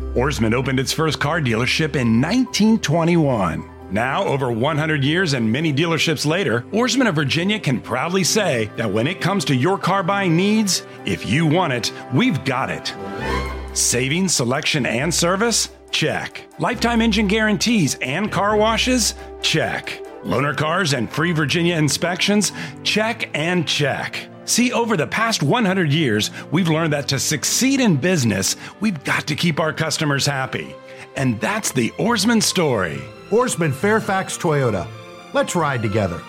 Oarsman opened its first car dealership in 1921. Now, over 100 years and many dealerships later, Oarsman of Virginia can proudly say that when it comes to your car buying needs, if you want it, we've got it. Savings, selection, and service? Check. Lifetime engine guarantees and car washes? Check. Loaner cars and free Virginia inspections? Check and check. See, over the past 100 years, we've learned that to succeed in business, we've got to keep our customers happy. And that's the Oarsman story. Oarsman Fairfax Toyota. Let's ride together.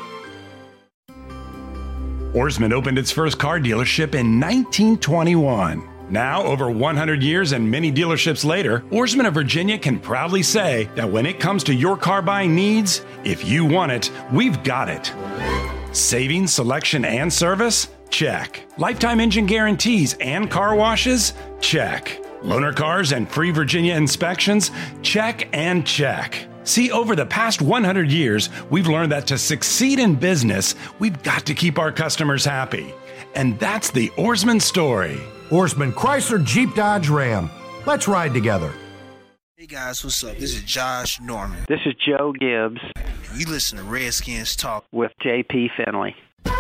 Oarsman opened its first car dealership in 1921. Now, over 100 years and many dealerships later, Oarsman of Virginia can proudly say that when it comes to your car buying needs, if you want it, we've got it. Savings, selection, and service? Check. Lifetime engine guarantees and car washes? Check. Loaner cars and free Virginia inspections? Check and check. See, over the past 100 years, we've learned that to succeed in business, we've got to keep our customers happy. And that's the Oarsman story. Oarsman Chrysler Jeep Dodge Ram. Let's ride together. Hey guys, what's up? This is Josh Norman. This is Joe Gibbs. And you listen to Redskins Talk with J.P. Finley.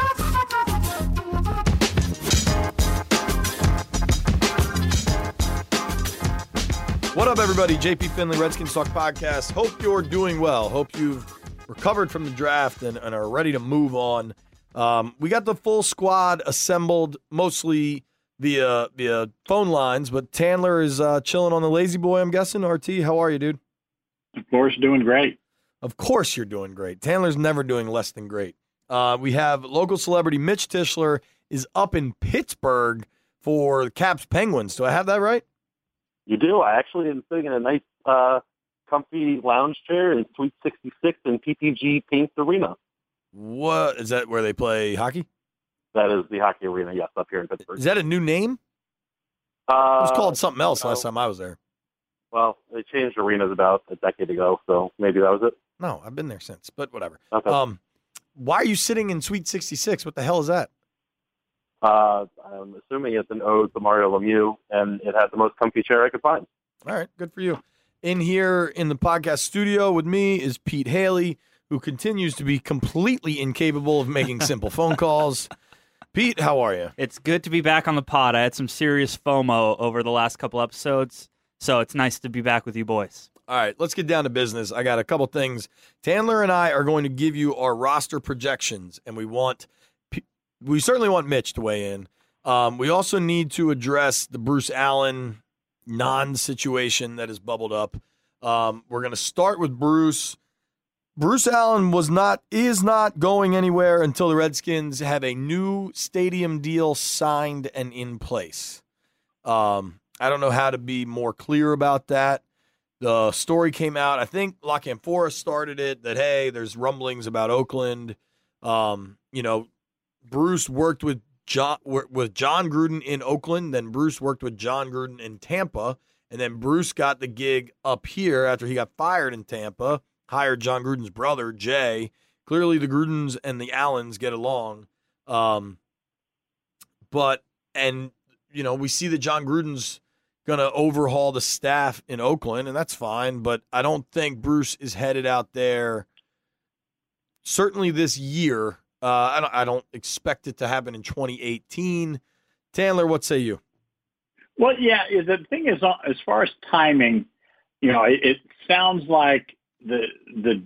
What up, everybody? JP Finley, Redskins Talk Podcast. Hope you're doing well. Hope you've recovered from the draft and are ready to move on. We got the full squad assembled, mostly via phone lines, but Tandler is chilling on the lazy boy, I'm guessing. RT, how are you, dude? Of course, doing great. Of course you're doing great. Tandler's never doing less than great. We have local celebrity Mitch Tischler is up in Pittsburgh for the Caps Penguins. Do I have that right? You do. I actually am sitting in a nice, comfy lounge chair in Suite 66 in PPG Paints Arena. What is that? Where they play hockey? That is the hockey arena, yes, up here in Pittsburgh. Is that a new name? It was called something else last time I was there. Well, they changed arenas about a decade ago, so maybe that was it. No, I've been there since, but whatever. Okay. Why are you sitting in Suite 66? What the hell is that? I'm assuming it's an ode to Mario Lemieux, and it had the most comfy chair I could find. All right, good for you. In here in the podcast studio with me is Pete Haley, who continues to be completely incapable of making simple phone calls. Pete, how are you? It's good to be back on the pod. I had some serious FOMO over the last couple episodes, so it's nice to be back with you boys. All right, let's get down to business. I got a couple things. Tandler and I are going to give you our roster projections, and we certainly want Mitch to weigh in. We also need to address the Bruce Allen non-situation that has bubbled up. We're going to start with Bruce. Bruce Allen is not going anywhere until the Redskins have a new stadium deal signed and in place. I don't know how to be more clear about that. The story came out, I think La Canfora started it, that, hey, there's rumblings about Oakland. Bruce worked with John Gruden in Oakland, then Bruce worked with John Gruden in Tampa, and then Bruce got the gig up here after he got fired in Tampa, hired John Gruden's brother, Jay. Clearly the Grudens and the Allens get along. We see that John Gruden's going to overhaul the staff in Oakland, and that's fine, but I don't think Bruce is headed out there, certainly this year. I don't expect it to happen in 2018. Tandler, what say you? Well, yeah, the thing is, as far as timing, it sounds like the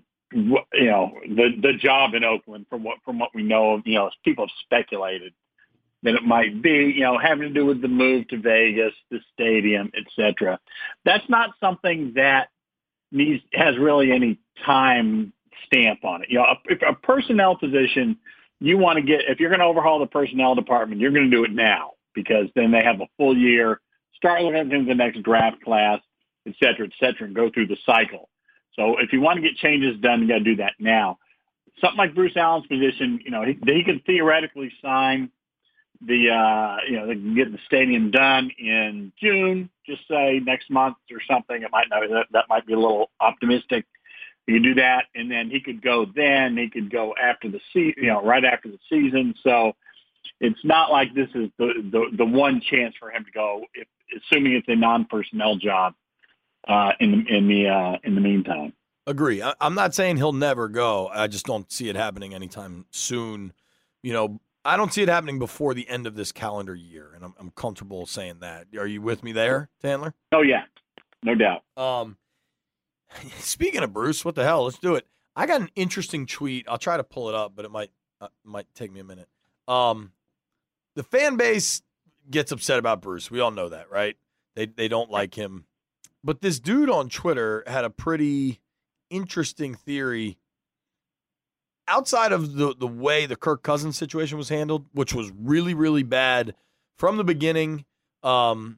job in Oakland, from what we know of, people have speculated that it might be, having to do with the move to Vegas, the stadium, et cetera. That's not something that has really any time stamp on it. If a personnel position, if you're going to overhaul the personnel department, you're going to do it now, because then they have a full year, start looking into the next draft class, et cetera, and go through the cycle. So if you want to get changes done, you got to do that now. Something like Bruce Allen's position, he could theoretically sign they can get the stadium done in June, just say next month or something. That might be a little optimistic. He could do that, and then he could go after the season, right after the season. So it's not like this is the one chance for him to go, assuming it's a non-personnel job. in the meantime. Agree. I'm not saying he'll never go. I just don't see it happening anytime soon. I don't see it happening before the end of this calendar year, and I'm comfortable saying that. Are you with me there, Tandler? Oh yeah, no doubt. Speaking of Bruce, what the hell? Let's do it. I got an interesting tweet. I'll try to pull it up, but it might take me a minute. The fan base gets upset about Bruce. We all know that, right? They don't like him. But this dude on Twitter had a pretty interesting theory outside of the way the Kirk Cousins situation was handled, which was really, really bad from the beginning. And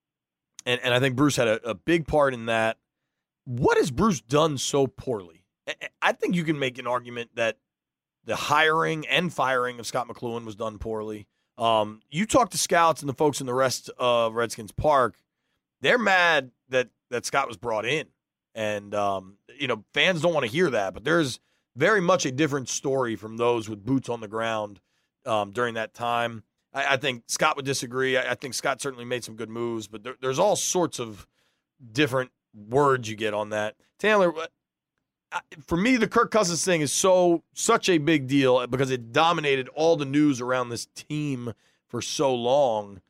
I think Bruce had a big part in that. What has Bruce done so poorly? I think you can make an argument that the hiring and firing of Scott McCloughan was done poorly. You talk to scouts and the folks in the rest of Redskins Park, they're mad that Scott was brought in. And, fans don't want to hear that, but there's very much a different story from those with boots on the ground during that time. I think Scott would disagree. I think Scott certainly made some good moves, but there's all sorts of different words you get on that. Taylor, for me, the Kirk Cousins thing is such a big deal because it dominated all the news around this team for so long.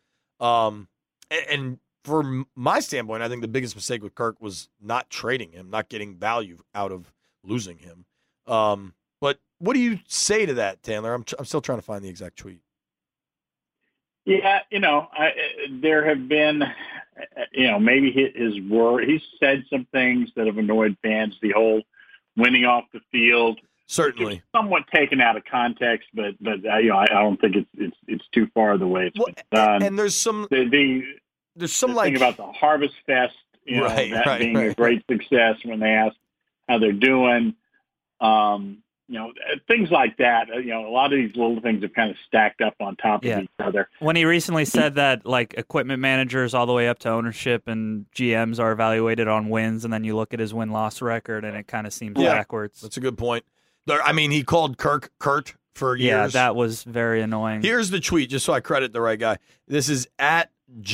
And from my standpoint, I think the biggest mistake with Kirk was not trading him, not getting value out of losing him. But what do you say to that, Taylor? I'm still trying to find the exact tweet. Yeah, there have been, maybe his word. He's said some things that have annoyed fans. The whole winning off the field, certainly somewhat taken out of context, but I don't think it's too far the way it's been done. And there's some thing about the Harvest Fest, being a great success when they ask how they're doing. Things like that. A lot of these little things have kind of stacked up on top of each other. When he recently said that, like, equipment managers all the way up to ownership and GMs are evaluated on wins, and then you look at his win-loss record, and it kind of seems backwards. That's a good point. I mean, he called Kurt for years. Yeah, that was very annoying. Here's the tweet, just so I credit the right guy. This is at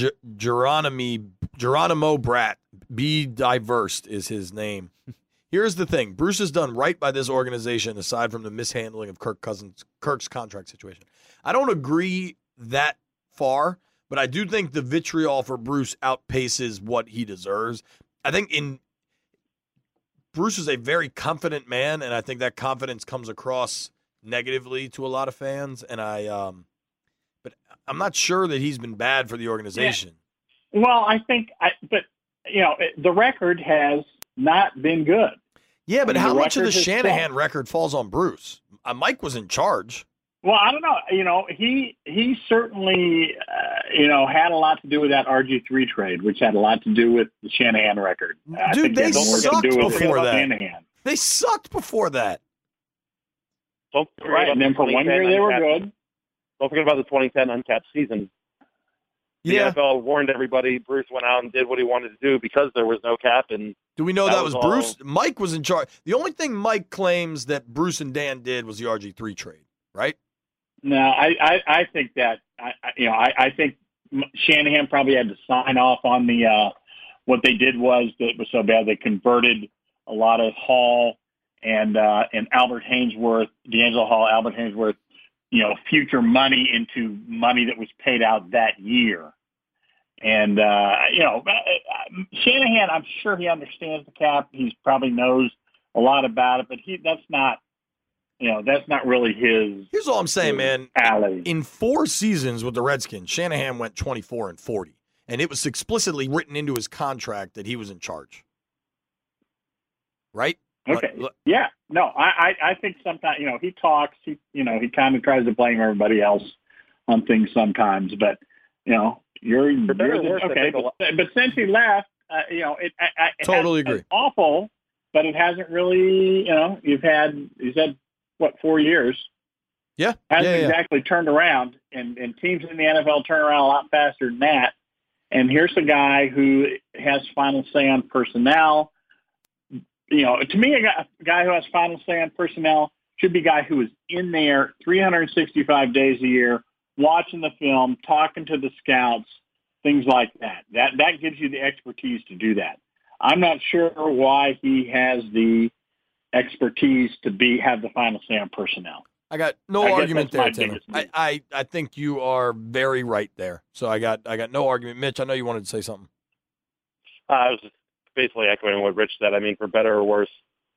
Geronimo Brat. Be diverse is his name. Here's the thing. Bruce has done right by this organization aside from the mishandling of Kirk's contract situation. I don't agree that far, but I do think the vitriol for Bruce outpaces what he deserves. I think Bruce is a very confident man, and I think that confidence comes across negatively to a lot of fans. And but I'm not sure that he's been bad for the organization. Yeah. Well, I think, the record has not been good. Yeah, but how much of the Shanahan record falls on Bruce? Mike was in charge. Well, I don't know. He certainly, had a lot to do with that RG3 trade, which had a lot to do with the Shanahan record. Dude, they sucked before that. Shanahan. They sucked before that. Right, and then for 1 year they were good. Don't forget about the 2010 uncapped season. The NFL warned everybody. Bruce went out and did what he wanted to do because there was no cap. And do we know that was Bruce? Mike was in charge. The only thing Mike claims that Bruce and Dan did was the RG3 trade, right? No, I think that I think Shanahan probably had to sign off on the what they did was that it was so bad they converted a lot of Hall and Albert Haynesworth, D'Angelo Hall, Albert Haynesworth, future money into money that was paid out that year. And, Shanahan, I'm sure he understands the cap. He probably knows a lot about it, but that's not really his. Here's all I'm saying, man. Alley. In 4 seasons with the Redskins, Shanahan went 24-40, and it was explicitly written into his contract that he was in charge. Right? Okay. Yeah. No, I think sometimes, he talks, he kind of tries to blame everybody else on things sometimes, but, you're okay. But since he left, it totally agree. It's awful, but it hasn't really, he's had what, 4 years? Yeah. Hasn't exactly turned around, and teams in the NFL turn around a lot faster than that. And here's a guy who has final say on personnel. To me, a guy who has final say on personnel should be a guy who is in there 365 days a year, watching the film, talking to the scouts, things like that. That gives you the expertise to do that. I'm not sure why he has the expertise to have the final say on personnel. I got no argument there, Taylor. biggest I think you are very right there. So I got no argument. Mitch, I know you wanted to say something. I was just basically echoing what Rich said. I mean, for better or worse,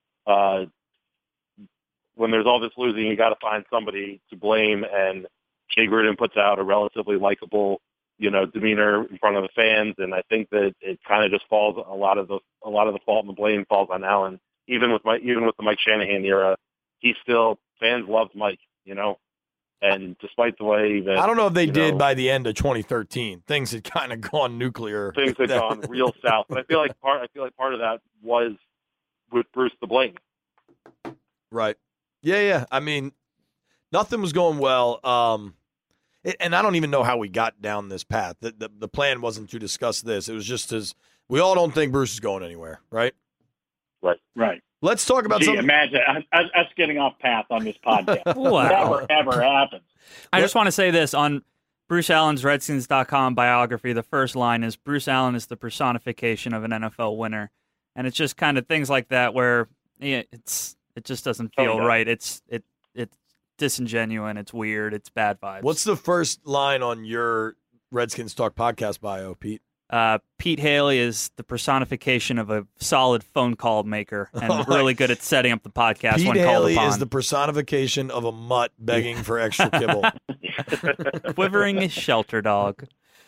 when there's all this losing, you got to find somebody to blame. And Jay Gruden puts out a relatively likable, demeanor in front of the fans, and I think that it kind of just falls a lot of the fault and the blame falls on Allen. Even with the Mike Shanahan era, fans loved Mike, and despite the way that I don't know if they did by the end of 2013, things had kind of gone nuclear. Things had gone real south, but I feel like part of that was with Bruce to blame. Right. Yeah. I mean, nothing was going well. And I don't even know how we got down this path. The plan wasn't to discuss this. It was just we all don't think Bruce is going anywhere, right? Right. Let's talk about something. Imagine us getting off path on this podcast. Wow. Never, ever happens. I just want to say this on Bruce Allen's Redskins.com biography. The first line is Bruce Allen is the personification of an NFL winner. And it's just kind of things like that where it just doesn't feel right. It's disingenuous. It's weird. It's bad vibes. What's the first line on your Redskins Talk podcast bio, Pete? Pete Haley is the personification of a solid phone call maker and really good at setting up the podcast Pete when called Haley upon. is the personification of a mutt begging for extra kibble. Quivering a shelter dog.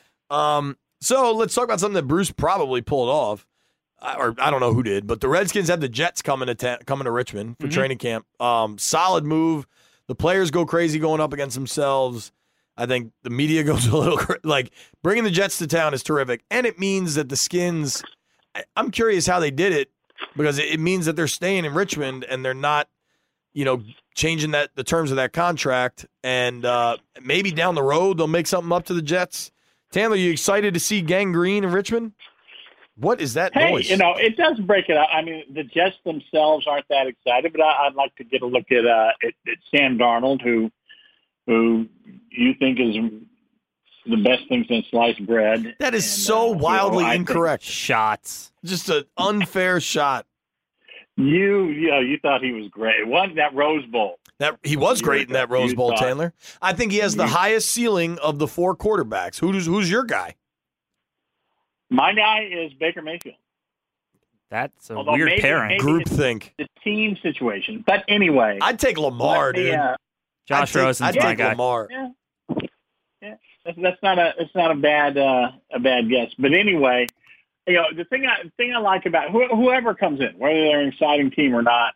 So let's talk about something that Bruce probably pulled off. Or I don't know who did, but the Redskins have the Jets coming to Richmond for training camp. Solid move. The players go crazy going up against themselves. I think the media goes a little bringing the Jets to town is terrific, and it means that the Skins. I'm curious how they did it because it means that they're staying in Richmond and they're not, changing the terms of that contract, and maybe down the road they'll make something up to the Jets. Taylor, you excited to see Gang Green in Richmond? What is that noise? It does break it up. I mean, the Jets themselves aren't that excited, but I'd like to get a look at Sam Darnold, who you think is the best thing since sliced bread. That is so wildly incorrect. Shots. Just an unfair shot. You thought he was great. Won that Rose Bowl. He was great in that Rose Bowl, Taylor. I think he has the highest ceiling of the four quarterbacks. Who's your guy? My guy is Baker Mayfield. That's a weird pairing. Groupthink. The team situation. But anyway. I'd take Lamar, dude. Josh Rosen's my guy. Lamar. Yeah. That's not a bad guess. But anyway, the thing I like about whoever comes in, whether they're an exciting team or not,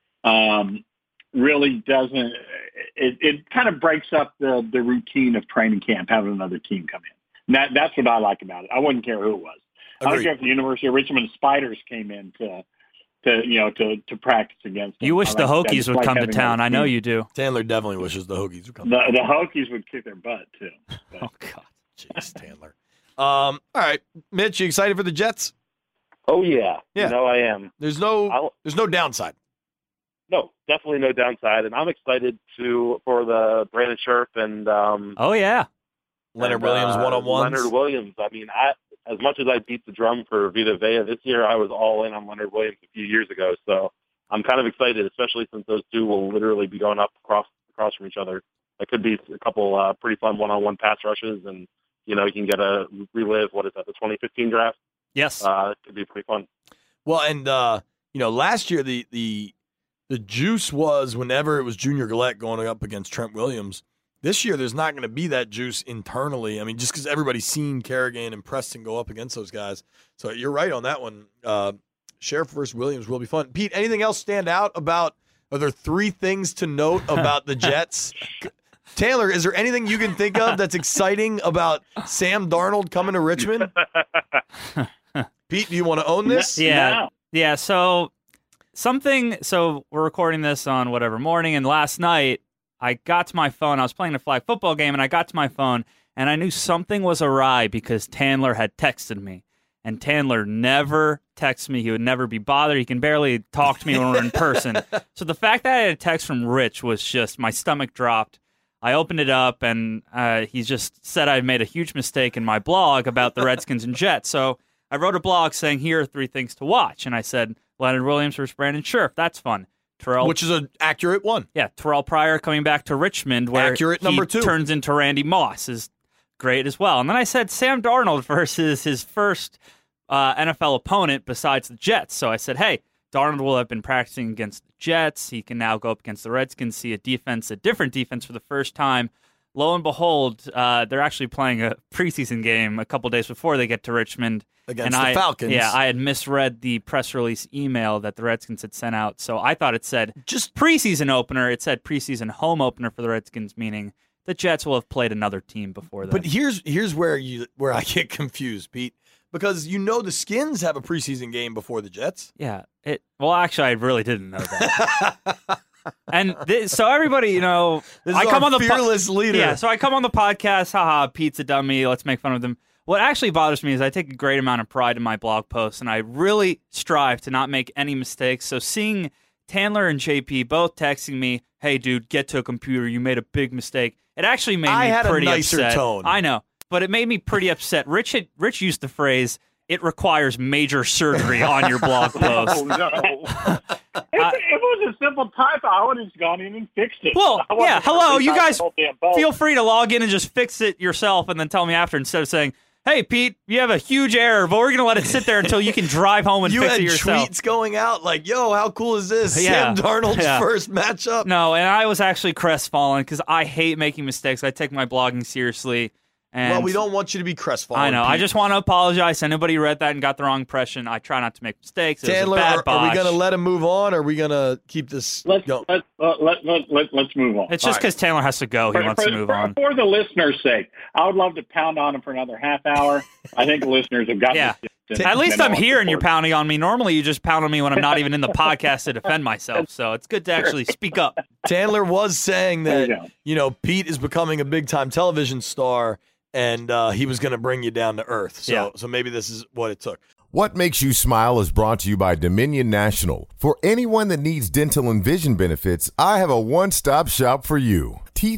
really doesn't. It kind of breaks up the routine of training camp, having another team come in. That's what I like about it. I wouldn't care who it was. Agreed. I don't care if the University of Richmond Spiders came in to practice against them. You wish the Hokies would come to town. I know you do. Taylor definitely wishes the Hokies would come. The Hokies would kick their butt too. Oh God, jeez, Taylor. All right, Mitch, you excited for the Jets? Oh yeah. I am. There's no downside. No, definitely no downside, and I'm excited for the Brandon Scherff and oh yeah. Leonard Williams one-on-ones. Leonard Williams. I mean, as much as I beat the drum for Vita Vea this year, I was all in on Leonard Williams a few years ago. So I'm kind of excited, especially since those two will literally be going up across from each other. That could be a couple pretty fun one-on-one pass rushes, and you can get a relive. What is that? The 2015 draft. Yes, it could be pretty fun. Well, and last year the juice was whenever it was Junior Gillette going up against Trent Williams. This year, there's not going to be that juice internally. I mean, just because everybody's seen Kerrigan and Preston go up against those guys. So you're right on that one. Scherff versus Williams will be fun. Pete, anything else stand out about? Are there three things to note about the Jets? Taylor, is there anything you can think of that's exciting about Sam Darnold coming to Richmond? Pete, do you want to own this? Yeah. Yeah. So we're recording this on whatever morning, and last night, I got to my phone. I was playing a flag football game, and I got to my phone, and I knew something was awry because Tandler had texted me. And Tandler never texts me. He would never be bothered. He can barely talk to me when we're in person. So the fact that I had a text from Rich was just, my stomach dropped. I opened it up, and he just said I made a huge mistake in my blog about the Redskins and Jets. So I wrote a blog saying, here are 3 things to watch. And I said, Leonard Williams versus Brandon Scherf. That's fun. Which is an accurate one. Yeah, Terrell Pryor coming back to Richmond, where accurate he number 2. turns into Randy Moss is great as well. And then I said Sam Darnold versus his first NFL opponent besides the Jets. So I said, hey, Darnold will have been practicing against the Jets. He can now go up against the Redskins, see a different defense for the first time. Lo and behold, they're actually playing a preseason game a couple days before they get to Richmond. Against the Falcons. Yeah, I had misread the press release email that the Redskins had sent out. So I thought it said just preseason opener. It said preseason home opener for the Redskins, meaning the Jets will have played another team before that. But here's where I get confused, Pete. Because the Skins have a preseason game before the Jets. Yeah. Well, actually, I really didn't know that. And so everybody, I come on the fearless leader. Yeah, so I come on the podcast, haha, Pete's a dummy, let's make fun of them. What actually bothers me is I take a great amount of pride in my blog posts, and I really strive to not make any mistakes. So seeing Tandler and JP both texting me, hey, dude, get to a computer, you made a big mistake, it actually made me pretty nicer upset. Tone. I know, but it made me pretty upset. Rich used the phrase, it requires major surgery on your blog post. Oh, no. If it was a simple typo, I would have just gone in and fixed it. Well, yeah, hello, you guys feel free to log in and just fix it yourself and then tell me after instead of saying, hey, Pete, you have a huge error, but we're going to let it sit there until you can drive home and fix it yourself. You had tweets going out like, yo, how cool is this? Sam Darnold's first matchup. No, and I was actually crestfallen because I hate making mistakes. I take my blogging seriously. And well, we don't want you to be crestfallen. I know. Pete. I just want to apologize to anybody who read that and got the wrong impression. I try not to make mistakes. Tandler, are we going to let him move on, or are we going to keep this going? Let's move on. It's just because Tandler has to go. He wants to move on. For the listeners' sake, I would love to pound on him for another half hour. I think the listeners have gotten this. At least I'm here and you're pounding on me. Normally, you just pound on me when I'm not even in the podcast to defend myself. So it's good to actually speak up. Tandler was saying that, Pete is becoming a big-time television star, and he was going to bring you down to earth. So maybe this is what it took. What Makes You Smile is brought to you by Dominion National. For anyone that needs dental and vision benefits, I have a one-stop shop for you.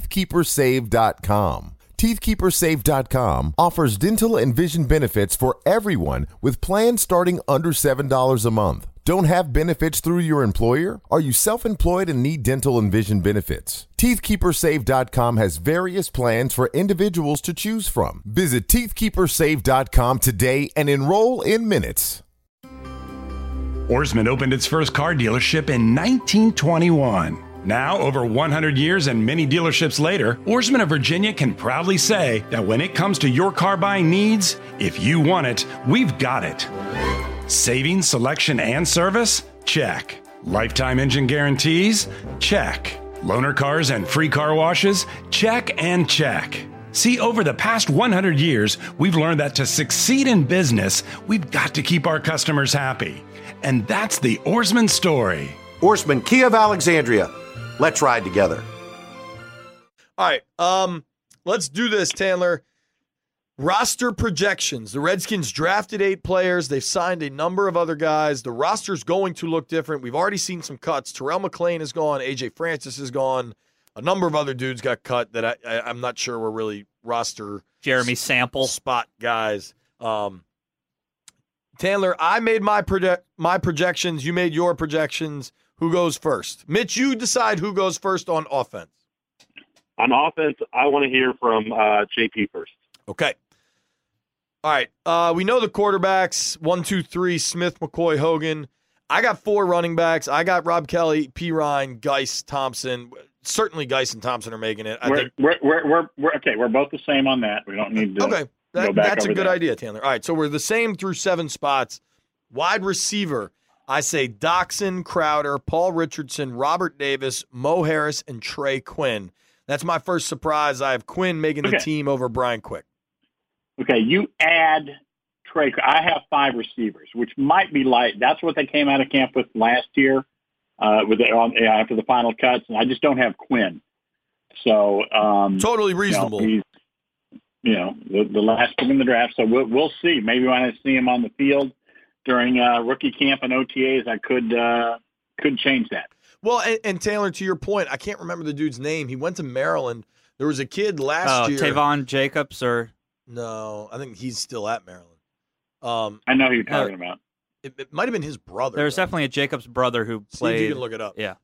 TeethKeeperSave.com. TeethKeeperSave.com offers dental and vision benefits for everyone with plans starting under $7 a month. Don't have benefits through your employer? Are you self-employed and need dental and vision benefits? TeethKeeperSave.com has various plans for individuals to choose from. Visit TeethKeeperSave.com today and enroll in minutes. Ourisman opened its first car dealership in 1921. Now, over 100 years and many dealerships later, Ourisman of Virginia can proudly say that when it comes to your car buying needs, if you want it, we've got it. Savings, selection, and service? Check. Lifetime engine guarantees? Check. Loaner cars and free car washes? Check and check. See, over the past 100 years, we've learned that to succeed in business, we've got to keep our customers happy. And that's the Ourisman story. Ourisman Kia of Alexandria. Let's ride together. All right, let's do this, Tandler. Roster projections. The Redskins drafted 8 players. They've signed a number of other guys. The roster's going to look different. We've already seen some cuts. Terrell McClain is gone. A.J. Francis is gone. A number of other dudes got cut that I'm not sure were really roster Jeremy Sample spot guys. Tandler, I made my projections. You made your projections. Who goes first? Mitch, you decide who goes first on offense. On offense, I want to hear from JP first. Okay. All right. We know the quarterbacks, 1, 2, 3, Smith, McCoy, Hogan. I got 4 running backs. I got Rob Kelly, P. Ryan, Geis, Thompson. Certainly Geis and Thompson are making it. We're both the same on that. We don't need to go back that's a good idea, Tandler. All right, so we're the same through 7 spots. Wide receiver, I say Doxson, Crowder, Paul Richardson, Robert Davis, Mo Harris, and Trey Quinn. That's my first surprise. I have Quinn making the team over Brian Quick. Okay, you add Trey. I have 5 receivers, which might be light. That's what they came out of camp with last year after the final cuts, and I just don't have Quinn. So totally reasonable. He's the last pick in the draft. So we'll see. Maybe when I see him on the field during rookie camp and OTAs, I could change that. Well, and Tandler, to your point, I can't remember the dude's name. He went to Maryland. There was a kid last year. Tavon Jacobs or... No, I think he's still at Maryland. I know who you're talking about. It might have been his brother. There's definitely a Jacobs brother who played. See if you can look it up. Yeah.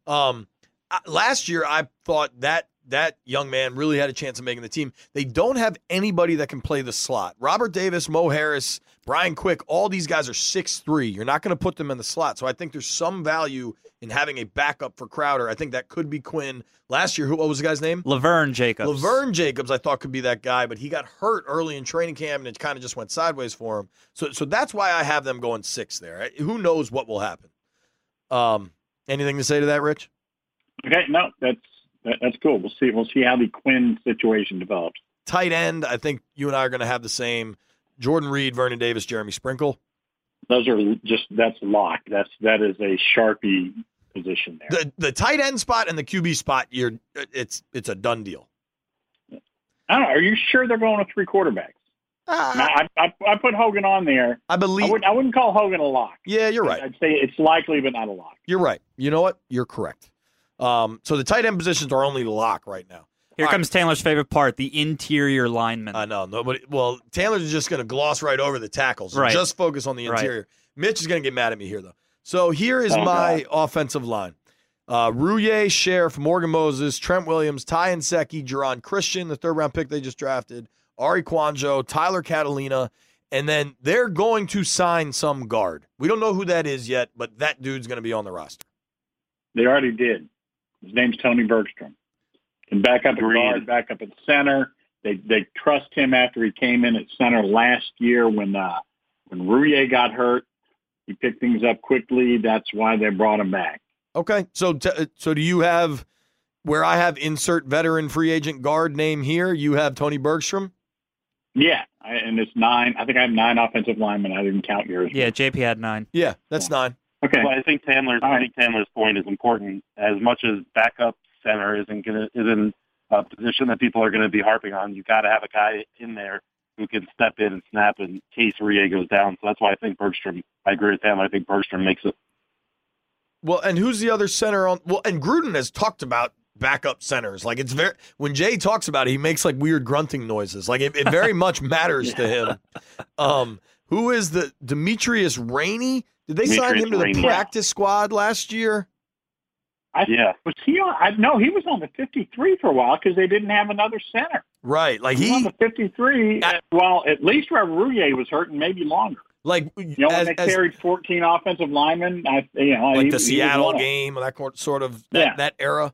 Last year, I thought that young man really had a chance of making the team. They don't have anybody that can play the slot. Robert Davis, Mo Harris, Brian Quick, all these guys are 6'3". You're not going to put them in the slot. So I think there's some value in having a backup for Crowder. I think that could be Quinn. Last year, what was the guy's name? Laverne Jacobs. Laverne Jacobs, I thought could be that guy, but he got hurt early in training camp, and it kind of just went sideways for him. So that's why I have them going 6 there. Who knows what will happen? Anything to say to that, Rich? Okay, no, that's cool. We'll see how the Quinn situation develops. Tight end, I think you and I are going to have the same. Jordan Reed, Vernon Davis, Jeremy Sprinkle. Those are that's locked. That is a Sharpie position there. The tight end spot and the QB spot, it's a done deal. I don't know. Are you sure they're going with 3 quarterbacks? I put Hogan on there. I believe I wouldn't call Hogan a lock. Yeah, you're right. I'd say it's likely, but not a lock. You're right. You know what? You're correct. So the tight end positions are only lock right now. Here comes Taylor's favorite part, the interior lineman. I know. Nobody. Well, Taylor's just going to gloss right over the tackles. And just focus on the interior. Right. Mitch is going to get mad at me here, though. So here is my offensive line. Rouye, Sheriff, Morgan Moses, Trent Williams, Ty Nsekhe, Jerron Christian, the 3rd-round pick they just drafted, Ari Kwanjo, Tyler Catalina, and then they're going to sign some guard. We don't know who that is yet, but that dude's going to be on the roster. They already did. His name's Tony Bergstrom. Can back up at guard, back up at center. They trust him after he came in at center last year when Rouye got hurt. He picked things up quickly. That's why they brought him back. Okay. So do you have where I have insert veteran free agent guard name here? You have Tony Bergstrom? Yeah. And it's 9. I think I have 9 offensive linemen. I didn't count yours. Yeah, JP had 9. Yeah, that's 9. Okay. Well, I think Taylor's point is important. As much as backup center is in a position that people are going to be harping on, you got to have a guy in there who can step in and snap in case Rouye goes down. So that's why I think Bergstrom. I agree with Taylor. I think Bergstrom makes it. Well, and who's the other center on? Well, and Gruden has talked about backup centers. Like it's very when Jay talks about it, he makes like weird grunting noises. Like it very much matters to him. Who is the Demetrius Rainey? Did they sign him to the practice squad last year? Was he on? No, he was on the 53 for a while because they didn't have another center. Right, like he was on the 53. Well, at least where Rouye was hurt, and maybe longer. Like when they carried 14 offensive linemen, like the Seattle game, that sort of that era.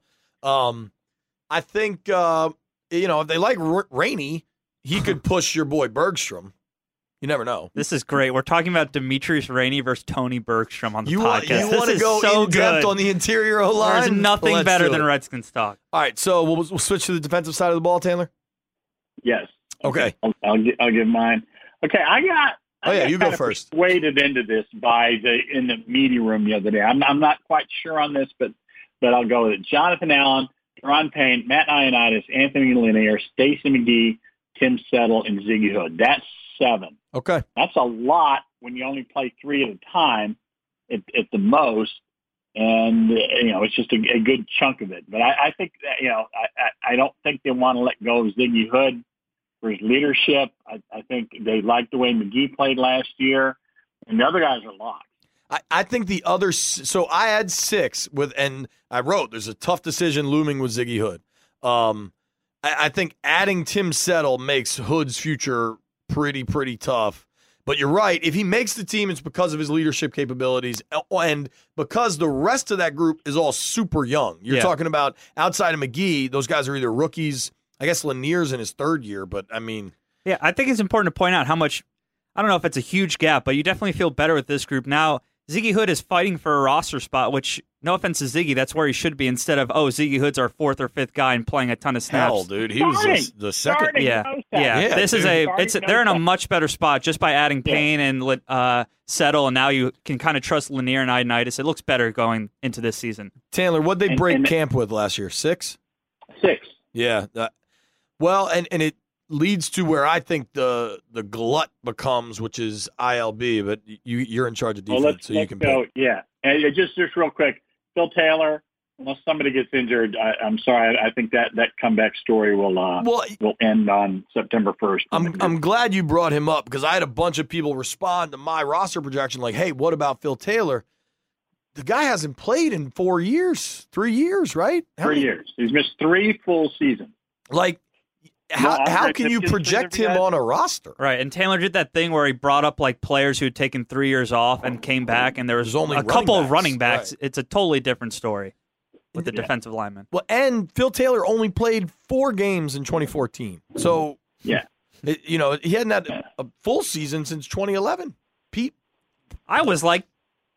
I think if they like Rainey, he could push your boy Bergstrom. You never know. This is great. We're talking about Demetrius Rainey versus Tony Bergstrom on the podcast. You want to go in depth on the interior O-line? There's nothing better than Redskins talk. All right, so we'll switch to the defensive side of the ball, Taylor. Yes. Okay. I'll give mine. Okay, I got you go first. Persuaded into this in the media room the other day. I'm not quite sure on this, but I'll go with it. Jonathan Allen, Ron Payne, Matt Ioannidis, Anthony Linear, Stacy McGee, Tim Settle, and Ziggy Hood. That's 7. Okay. That's a lot when you only play 3 at a time at the most. And, it's just a good chunk of it. But I think that, I don't think they want to let go of Ziggy Hood for his leadership. I think they liked the way McGee played last year. And the other guys are locked. I think the other – so I had 6 and I wrote there's a tough decision looming with Ziggy Hood. I think adding Tim Settle makes Hood's future pretty tough. But you're right. If he makes the team, it's because of his leadership capabilities and because the rest of that group is all super young. You're talking about outside of McGee, those guys are either rookies. I guess Lanier's in his 3rd year, but I mean. Yeah, I think it's important to point out how much, I don't know if it's a huge gap, but you definitely feel better with this group. Now, Ziggy Hood is fighting for a roster spot, which, no offense to Ziggy, that's where he should be instead of, Ziggy Hood's our 4th or 5th guy and playing a ton of snaps. Hell, dude, he was the second. Yeah. This is they're in a much better spot just by adding Payne and Settle, and now you can kind of trust Lanier and Ioannidis. It looks better going into this season. Taylor, what'd they break camp with last year? 6? 6. Yeah. Well, and it leads to where I think the glut becomes, which is ILB, but you're in charge of defense, let's you can go. pick. Yeah. And just real quick, Phil Taylor, unless somebody gets injured, I'm sorry. I think that comeback story will end on September 1st. I'm glad you brought him up because I had a bunch of people respond to my roster projection like, hey, what about Phil Taylor? The guy hasn't played in 3 years, right? 3 years. He's missed 3 full seasons. Like, how can you project him on a roster? Right, and Taylor did that thing where he brought up like players who had taken 3 years off and came back, and there was only a couple of running backs. Right. It's a totally different story with the defensive lineman. Well, and Phil Taylor only played 4 games in 2014. So, he hadn't had a full season since 2011. Pete? I was like,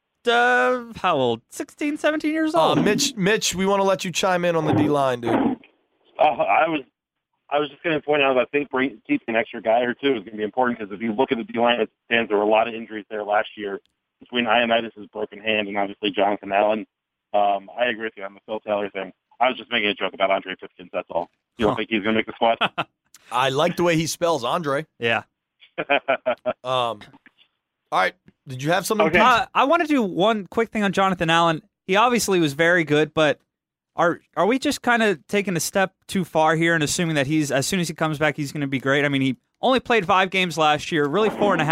how old? 16, 17 years old. Mitch, we want to let you chime in on the D-line, dude. I was just going to point out that I think keeping an extra guy or two is going to be important because if you look at the D-line, it stands there were a lot of injuries there last year between Ioannidis' broken hand and obviously Jonathan Allen. I agree with you on the Phil Taylor thing. I was just making a joke about Andre Pipkins, that's all. You don't think he's going to make the squad? I like the way he spells Andre. Yeah. All right. Did you have something? Okay. I want to do one quick thing on Jonathan Allen. He obviously was very good, but are we just kind of taking a step too far here and assuming that as soon as he comes back, he's going to be great? I mean, he only played 5 games last year, really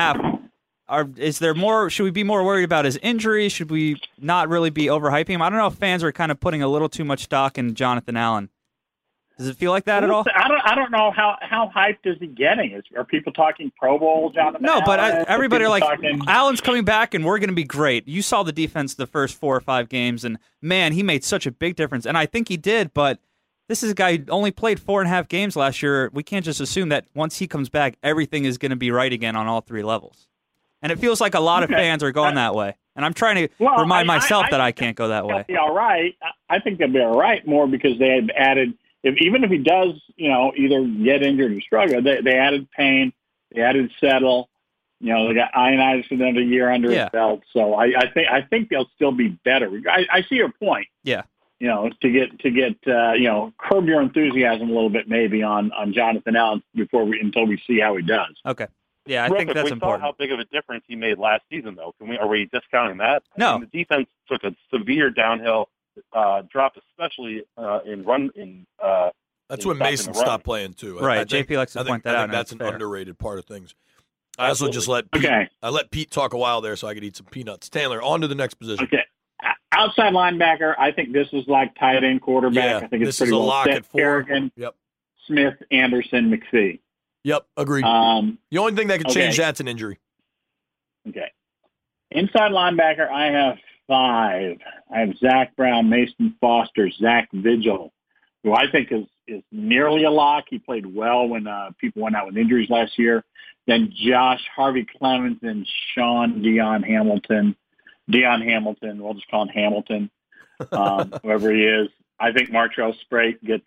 4.5. Is there more? Should we be more worried about his injury? Should we not really be overhyping him? I don't know if fans are kind of putting a little too much stock in Jonathan Allen. Does it feel like that at all? I don't know how hyped is he getting? Are people talking Pro Bowl, Jonathan? No, Allen? but everybody are like, Allen's coming back and we're going to be great. You saw the defense the first 4 or 5 games, and man, he made such a big difference. And I think he did, but this is a guy who only played 4.5 games last year. We can't just assume that once he comes back, everything is going to be right again on all 3 levels. And it feels like a lot of fans are going that way. And I'm trying to remind myself that I can't go that way. They'll be all right. I think they'll be all right more because they had added. Even if he does, either get injured or struggle, they added Payne, they added Settle, they got Ioannidis for another year under his belt. So I think they'll still be better. I see your point. Yeah. To get curb your enthusiasm a little bit maybe on Jonathan Allen until we see how he does. Okay. Yeah, I think that's important. We saw how big of a difference he made last season, though. Are we discounting that? No. I mean, the defense took a severe downhill drop, especially in run. That's when Mason stopped playing too. Right, JP likes to point that out. I think that's an underrated part of things. I also just let Pete talk a while there so I could eat some peanuts. Taylor, on to the next position. Okay, outside linebacker. I think this is like tight end quarterback. I think it's pretty well set. At 4. Kerrigan, Smith, Anderson, McPhee. Yep, agreed. The only thing that could change that's an injury. Okay. Inside linebacker, I have 5. I have Zach Brown, Mason Foster, Zach Vigil, who I think is nearly a lock. He played well when people went out with injuries last year. Then Josh Harvey Clemens and Sean Dion Hamilton. We'll just call him Hamilton, whoever he is. I think Martrell Spate gets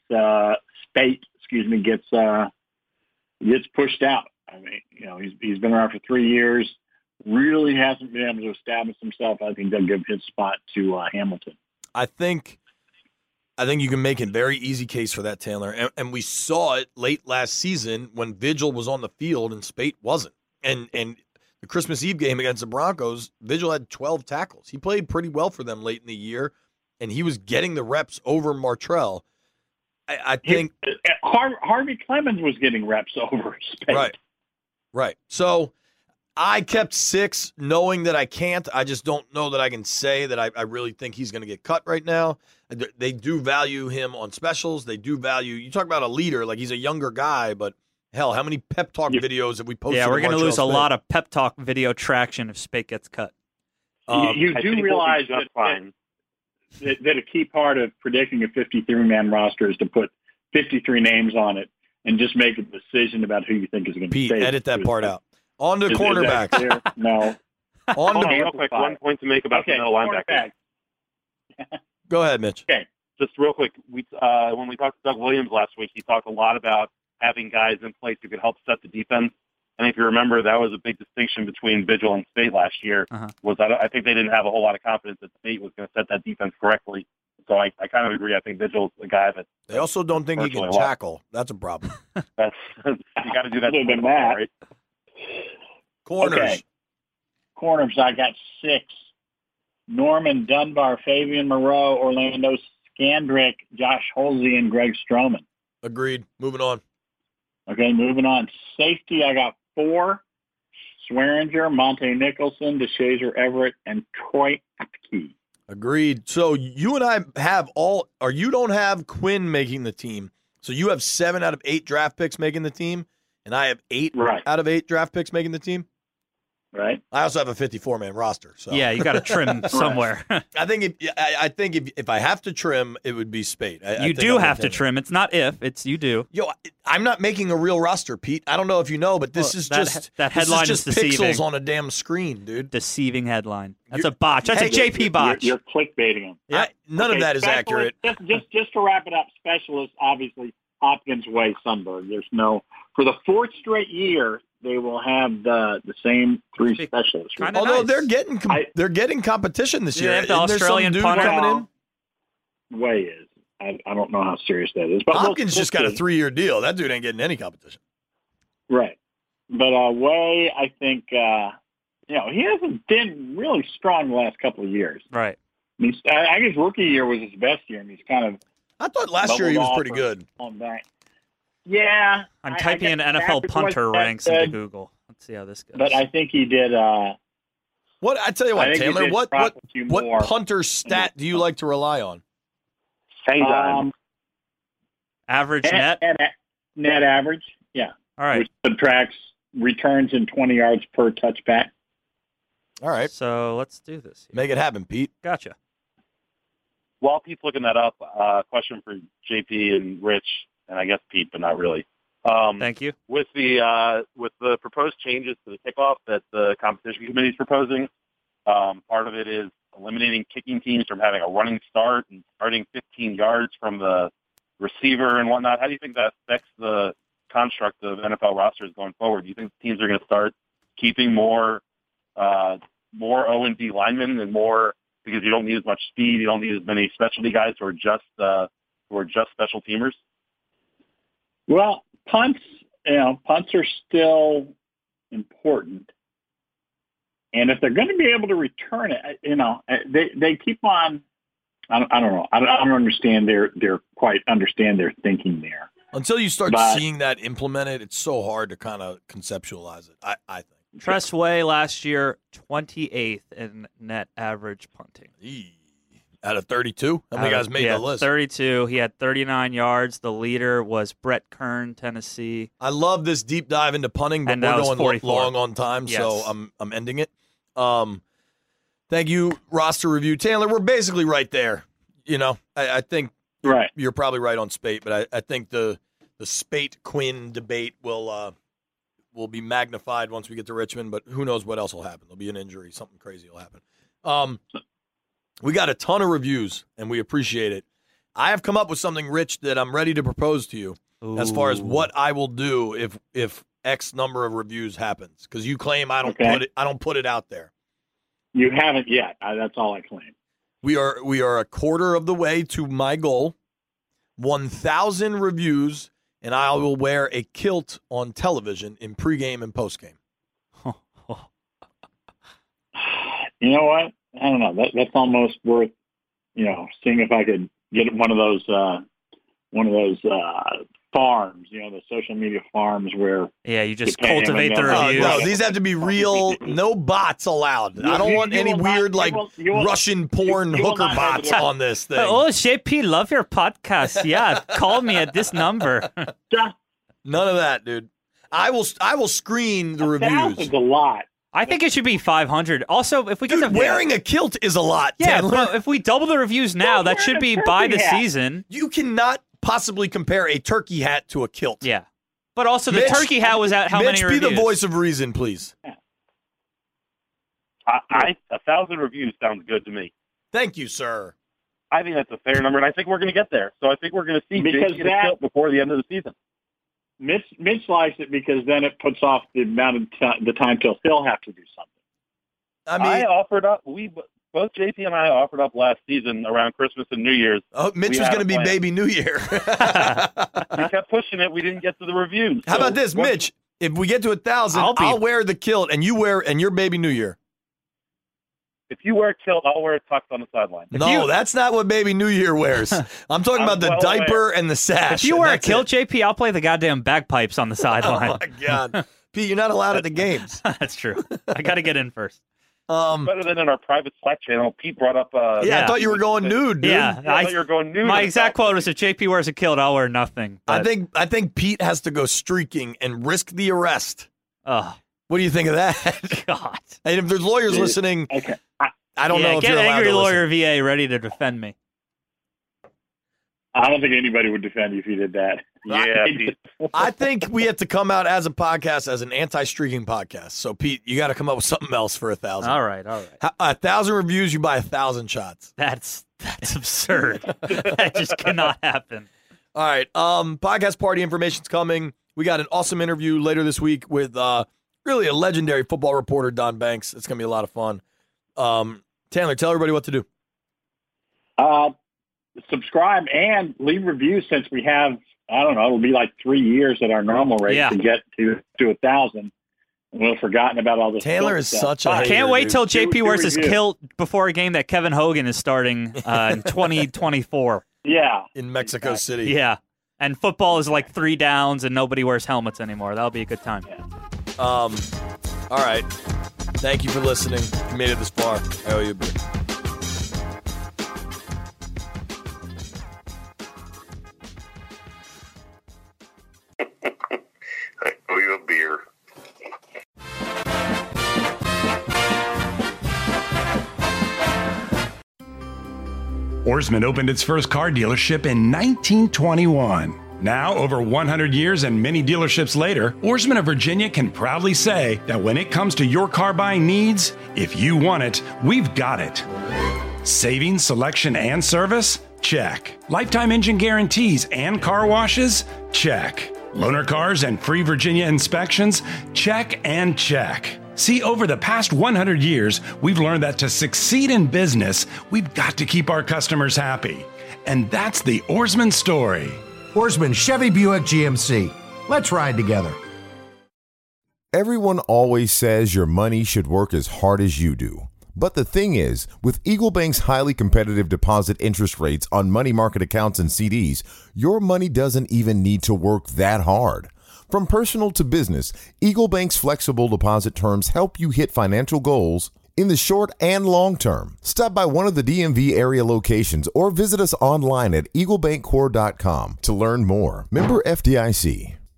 pushed out. I mean, he's been around for 3 years. Really hasn't been able to establish himself. I think they'll give his spot to Hamilton. I think you can make a very easy case for that, Taylor. And we saw it late last season when Vigil was on the field and Spate wasn't. And the Christmas Eve game against the Broncos, Vigil had 12 tackles. He played pretty well for them late in the year, and he was getting the reps over Martrell. I think Harvey Clemens was getting reps over Spate. Right. So I kept 6 knowing that I can't. I just don't know that I can say that I really think he's going to get cut right now. They do value him on specials. They do value – you talk about a leader, like he's a younger guy, but hell, how many pep talk videos have we posted? Yeah, we're going to lose a lot of pep talk video traction if Spate gets cut. You do realize that a key part of predicting a 53-man roster is to put 53 names on it and just make a decision about who you think is going to stay. Pete, edit that part out. On to cornerbacks. No. Real quick, one point to make about the middle linebacker. Go ahead, Mitch. Okay. Just real quick, when we talked to Doug Williams last week, he talked a lot about having guys in place who could help set the defense. And if you remember, that was a big distinction between Vigil and Spate last year. Was that I think they didn't have a whole lot of confidence that Spate was going to set that defense correctly. So I kind of agree. I think Vigil's a guy that they also don't think he can tackle. That's a problem. You got to do that. Other than that, right? Corners. Okay. Corners. I got 6. Norman Dunbar, Fabian Moreau, Orlando Scandrick, Josh Holsey, and Greg Stroman. Agreed. Moving on. Okay, moving on. Safety, I got 4. Swearinger, Monte Nicholson, DeShazer Everett, and Troy Apke. Agreed. So you and I have or you don't have Quinn making the team. So you have 7 out of 8 draft picks making the team, and I have 8 out of 8 draft picks making the team. Right. I also have a 54-man roster. So Yeah, you got to trim somewhere. I think if I have to trim, it would be Spate. You do have to trim. It's not if, it's you do. Yo, I'm not making a real roster, Pete. I don't know if you know, but this is just that headline this is just deceiving. pixels on a damn screen, dude. Deceiving headline. That's a botch. That's a JP botch. You're clickbaiting them. Yeah, none of that is accurate. Just to wrap it up, specialists, obviously, Hopkins, Way, Sundberg. For the 4th straight year, they will have the same 3 specialists. Although they're getting competition this year. Yeah, the Australian punter coming in. Way is. I don't know how serious that is. But Hopkins just got a 3-year deal. That dude ain't getting any competition. Right. But Way, I think, he hasn't been really strong the last couple of years. Right. I mean, I guess rookie year was his best year, and he's kind of. I thought last year he was pretty good. Yeah. I'm typing in NFL punter ranks into Google. Let's see how this goes. But I think he did. What I tell you what, Taylor, what punter stat do you like to rely on? Average net? Net average, yeah. All right. Which subtracts returns in 20 yards per touchback. All right. So let's do this. Make it happen, Pete. Gotcha. While Pete's looking that up, question for JP and Rich, and I guess Pete, but not really. Thank you. With the proposed changes to the kickoff that the competition committee is proposing, part of it is eliminating kicking teams from having a running start and starting 15 yards from the receiver and whatnot. How do you think that affects the construct of NFL rosters going forward? Do you think teams are going to start keeping more O&D linemen and more, because you don't need as much speed, you don't need as many specialty guys who are just special teamers? Well, punts are still important, and if they're going to be able to return it, they keep on. I don't know. I don't understand their thinking there. Until you start seeing that implemented, it's so hard to kind of conceptualize it. I think. Tress Way last year, 28th in net average punting. Out of 32? How many guys made the list? 32. He had 39 yards. The leader was Brett Kern, Tennessee. I love this deep dive into punting, but we're going 44. Long on time, yes. So I'm ending it. Thank you, roster review. Taylor, we're basically right there. I think you're probably right on Spate, but I think the Spate-Quinn debate will be magnified once we get to Richmond, but who knows what else will happen. There'll be an injury. Something crazy will happen. We got a ton of reviews, and we appreciate it. I have come up with something, Rich, that I'm ready to propose to you as far as what I will do if X number of reviews happens, because you claim I don't put it out there. You haven't yet. That's all I claim. We are a quarter of the way to my goal. 1,000 reviews, and I will wear a kilt on television in pregame and postgame. You know what? I don't know. That's almost worth, seeing if I could get one of those farms, the social media farms where you just cultivate the reviews. No, these have to be real. No bots allowed. I don't want any weird Russian porn hooker bots on this thing. Oh, JP, love your podcast. Yeah, call me at this number. None of that, dude. I will screen the reviews. It's a lot. I think it should be 500. Also, if we get wearing a kilt is a lot. Yeah, Taylor. but if we double the reviews now, that should be by the season. You cannot possibly compare a turkey hat to a kilt. Yeah, but also the turkey hat was at how many reviews? Mitch, be the voice of reason, please. 1,000 reviews sounds good to me. Thank you, sir. I think that's a fair number, and I think we're going to get there. So I think we're going to see Jake get a kilt before the end of the season. Mitch likes it because then it puts off the amount of the time till he'll have to do something. I offered up. Both JP and I offered up last season around Christmas and New Year's. Oh, Mitch was going to be Baby New Year. We kept pushing it. We didn't get to the reviews. How about this, Mitch? If we get to 1,000, I'll wear the kilt and you're Baby New Year. If you wear a kilt, I'll wear a tux on the sideline. No, that's not what Baby New Year wears. I'm talking about the diaper and the sash. If you wear a kilt, JP, I'll play the goddamn bagpipes on the sideline. Oh, my God. Pete, you're not allowed at the games. That's true. I got to get in first. Better than in our private Slack channel. Pete brought up. I thought you were going nude, dude. Yeah, I thought you were going nude. My exact quote was, if JP wears a kilt, I'll wear nothing. But... I think Pete has to go streaking and risk the arrest. Oh. What do you think of that? God. And if there's lawyers listening, Okay. I don't know if you're allowed get angry to lawyer listen. VA ready to defend me. I don't think anybody would defend you if you did that. Yeah, Pete. I think we have to come out as a podcast as an anti-streaking podcast. So, Pete, you got to come up with something else for 1,000. All right. 1,000 reviews, you buy 1,000 shots. That's absurd. That just cannot happen. All right. Podcast party information's coming. We got an awesome interview later this week with really a legendary football reporter, Don Banks. It's going to be a lot of fun. Tanler, tell everybody what to do. Subscribe and leave reviews, since we have, I don't know, it'll be like 3 years at our normal rate to get to 1,000. We've forgotten about all this. Taylor is such a I hater, can't wait dude. till JP wears his review. kilt before a game that Kevin Hogan is starting in 2024. Yeah. In Mexico City. Yeah. And football is like 3 downs and nobody wears helmets anymore. That'll be a good time. All right. Thank you for listening. If you made it this far, I owe you a beer. I owe you a beer. Oarsman opened its first car dealership in 1921. Now, over 100 years and many dealerships later, Oarsman of Virginia can proudly say that when it comes to your car buying needs, if you want it, we've got it. Savings, selection, and service? Check. Lifetime engine guarantees and car washes? Check. Loaner cars and free Virginia inspections? Check and check. See, over the past 100 years, we've learned that to succeed in business, we've got to keep our customers happy. And that's the Oarsman story. Oarsman Chevy Buick GMC. Let's ride together. Everyone always says your money should work as hard as you do. But the thing is, with Eagle Bank's highly competitive deposit interest rates on money market accounts and CDs, your money doesn't even need to work that hard. From personal to business, Eagle Bank's flexible deposit terms help you hit financial goals in the short and long term. Stop by one of the DMV area locations or visit us online at eaglebankcore.com to learn more. Member FDIC.